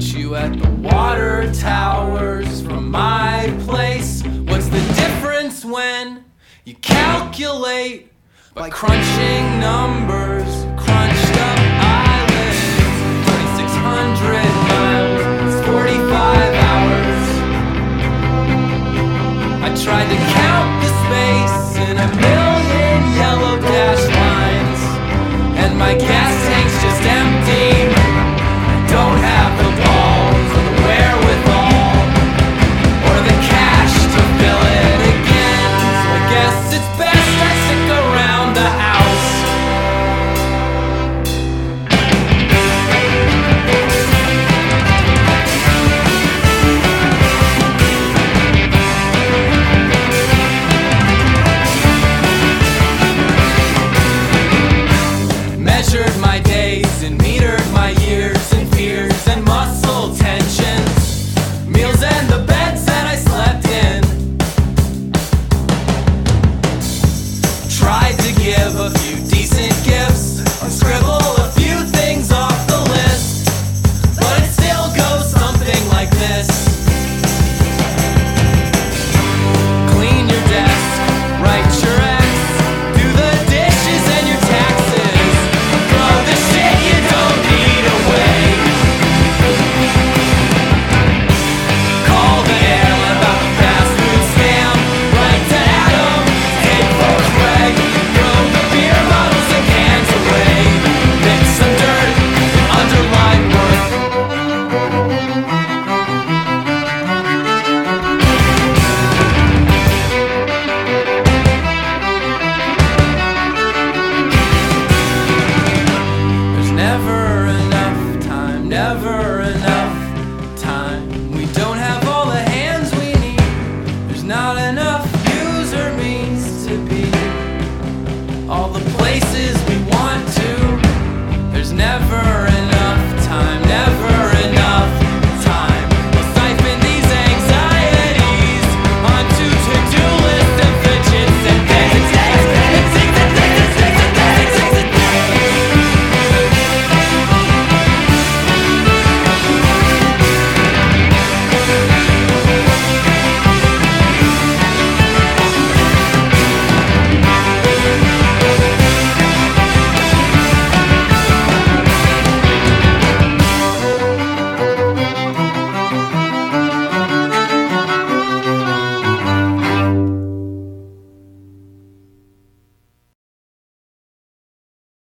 meet you at the water towers from my place. What's the difference when you calculate by crunching numbers, crunched up islands, 2,600 miles, 45 hours. I tried to count the space in a million yellow dash lines, and my gas tank's just empty. I don't have the balls or the wherewithal or the cash to fill it again. So I guess it's best I stick around the house. Measured my days and metered my years and fears and muscle tensions, meals and the beds that I slept in. Tried to give a few decent gifts and scribble a few things off the list, but it still goes something like this. Clean your desk, write your ex, do the dishes and your taxes, throw the shit you don't need away. Call the airline about the fast food scam, write to Adam, take for Craig, throw the beer bottles and cans away, mix some dirt and underline worth. There's never enough time, never